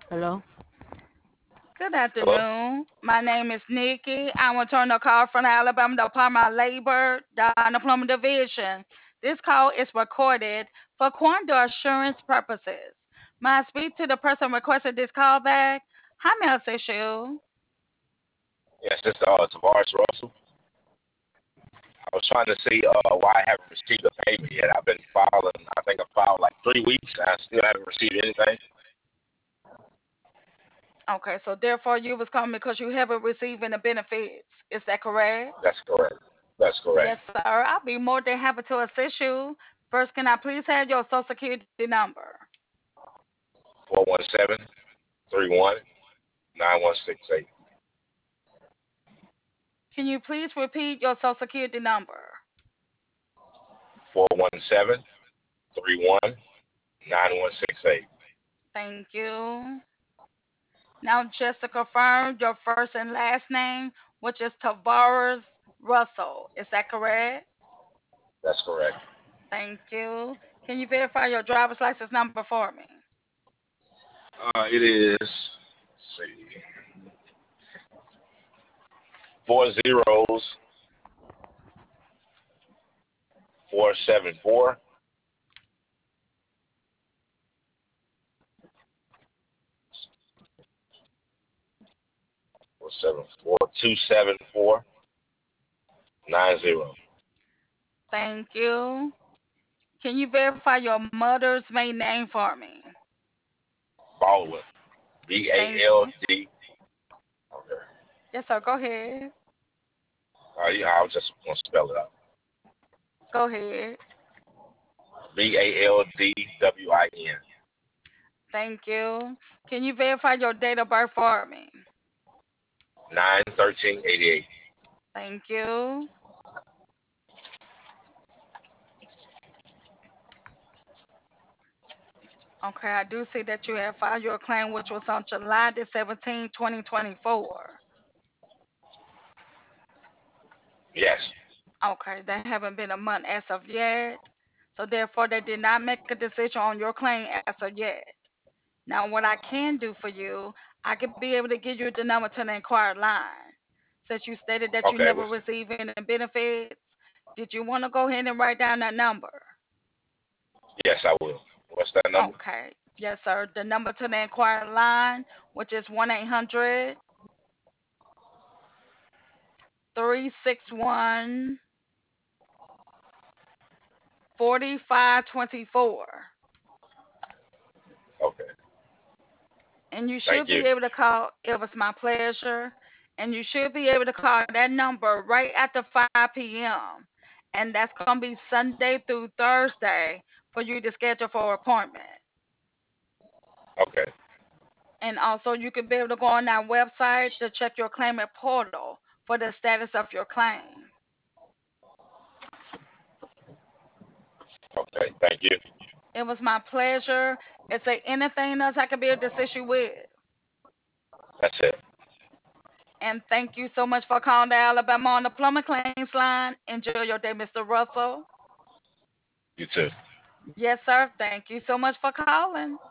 Hello? Good Hello? afternoon. My name is Nikki. I'm returning a call from the Alabama Department of Labor, the Unemployment Division. This call is recorded for quality assurance purposes. May I speak to the person requesting this call back? How may I assist you? Yes, this is Tavares Russell. I was trying to see why I haven't received a payment yet. I've been filing, I think I filed like 3 weeks, and I still haven't received anything. Okay, so therefore you was calling because you haven't received any benefits. Is that correct? That's correct. That's correct. Yes, sir. I'll be more than happy to assist you. First, can I please have your social security number? 417-31-9168. Can you please repeat your social security number? 417-31-9168. Thank you. Now, just to confirm your first and last name, which is Tavares Russell. Is that correct? That's correct. Thank you. Can you verify your driver's license number for me? It is, let's see, 40 474 274-90. Thank you. Can you verify your mother's maiden name for me? Baldwin. Thank you. BALD. Okay. Yes, sir. Go ahead. Yeah, I was just going to spell it out. Go ahead. BALDWIN. Thank you. Can you verify your date of birth for me? 9/13/88. Thank you. Okay, I do see that you have filed your claim, which was on July the 17th, 2024. Yes. Okay, that haven't been a month as of yet. So therefore, they did not make a decision on your claim as of yet. Now, what I can do for you, I could be able to give you the number to the inquiry line. Since you stated that you Okay. never received any benefits, did you want to go ahead and write down that number? Yes, I will. What's that number? Okay. Yes, sir. The number to the inquiry line, which is 1-800 361 4524. Okay. And you Thank should you. be able to call. It was my pleasure. And you should be able to call that number right after 5 p.m. And that's going to be Sunday through Thursday for you to schedule for an appointment. Okay. And also, you could be able to go on that website to check your claimant portal for the status of your claim. Okay. Thank you. It was my pleasure. Is there anything else I could be able to assist you with? That's it. And thank you so much for calling the Alabama Unemployment Claims line. Enjoy your day, Mr. Russell. You too. Yes, sir. Thank you so much for calling.